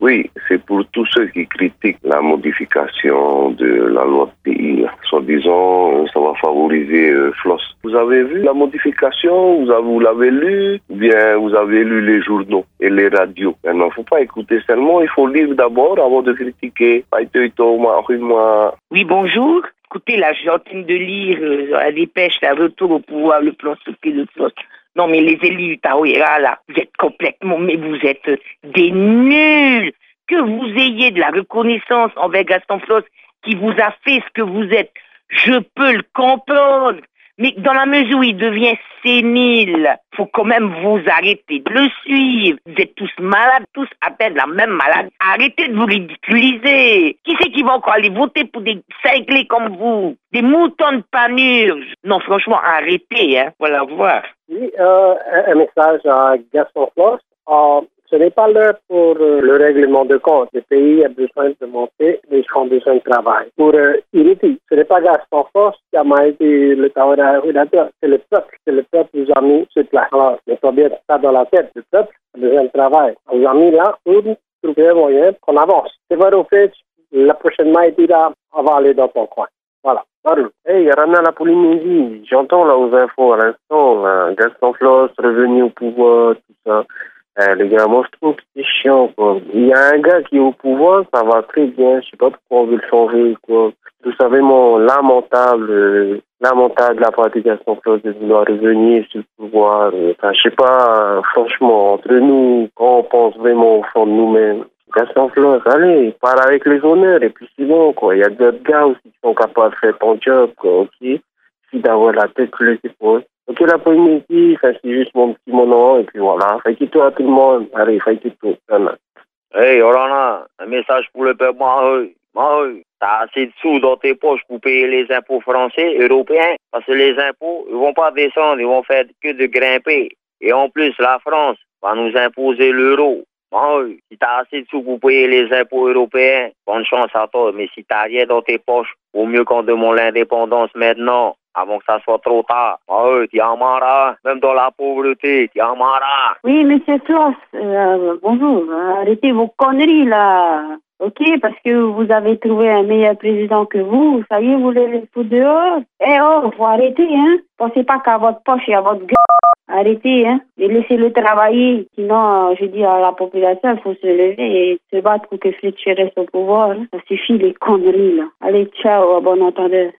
Oui, c'est pour tous ceux qui critiquent la modification de la loi pays. Soi-disant, ça va favoriser Floss. Vous avez vu la modification? Vous l'avez lu? Ou bien vous avez lu les journaux et les radios? Il ne faut pas écouter seulement, il faut lire d'abord avant de critiquer. Oui, bonjour. Écoutez, là, je suis en train de lire la dépêche, la retour au pouvoir, le plan Sophie, le plan. Non, mais les élus Taouira, là, vous êtes complètement, mais vous êtes des nuls. Que vous ayez de la reconnaissance envers Gaston Floss qui vous a fait ce que vous êtes, je peux le comprendre. Mais dans la mesure où il devient sénile, faut quand même vous arrêter de le suivre. Vous êtes tous malades, tous atteints de la même maladie. Arrêtez de vous ridiculiser. Qui c'est qui va encore aller voter pour des cinglés comme vous? Des moutons de panurge? Non, franchement, arrêtez, hein. Voilà, au revoir. Oui, un message à Gaston Floss. Ce n'est pas l'heure pour le règlement de compte. Le pays a besoin de monter, les gens ont besoin de travail. Pour Iriti, ce n'est pas Gaston Floss qui a été le rédacteur, c'est le peuple. C'est le peuple qui nous a mis sur place. Alors, mettons bien ça dans la tête. Le peuple a besoin de travail. On nous a mis là pour trouver un moyen qu'on avance. C'est vrai au fait, la prochaine maïté là, on va aller dans ton coin. Voilà. Hey, Rana la Polynésie, j'entends là aux infos à l'instant, Gaston Floss revenu au pouvoir, tout ça. Les gars, moi je trouve que c'est chiant, quoi. Il y a un gars qui est au pouvoir, ça va très bien, je sais pas pourquoi on veut le changer, quoi. Vous savez, lamentable la partie Gaston Floss de vouloir revenir sur le pouvoir. Enfin, je sais pas, franchement, entre nous, quand on pense vraiment au fond de nous-mêmes, Gaston Floss, allez, part avec les honneurs et puis c'est bon, quoi. Il y a d'autres gars aussi qui sont capables de faire ton job, quoi, ok? Si d'avoir la tête sur les épaules. Ok, la Polynésie, ça c'est juste mon petit monon, et puis voilà. Fait qu'il toi tout le monde. Allez, fait qu'il tout. Hey, Orana, un message pour le peuple Mahoy. Mahoy, t'as assez de sous dans tes poches pour payer les impôts français, européens, parce que les impôts, ils vont pas descendre, ils vont faire que de grimper. Et en plus, la France va nous imposer l'euro. Mahoy, si t'as assez de sous pour payer les impôts européens, bonne chance à toi. Mais si t'as rien dans tes poches, vaut mieux qu'on demande l'indépendance maintenant, avant que ça soit trop tard. Oh, t'es en marre, même dans la pauvreté, t'es en marre. Oui, monsieur Floss, bonjour. Arrêtez vos conneries, là. Ok, parce que vous avez trouvé un meilleur président que vous. Ça y est, vous les foutre dehors. Eh oh, faut arrêter, hein. Pensez pas qu'à votre poche et à votre gueule. Arrêtez, hein. Et laissez-le travailler. Sinon, je dis à la population, il faut se lever et se battre pour que Fletcher reste au pouvoir. Hein. Ça suffit, les conneries, là. Allez, ciao, à bon entendeur.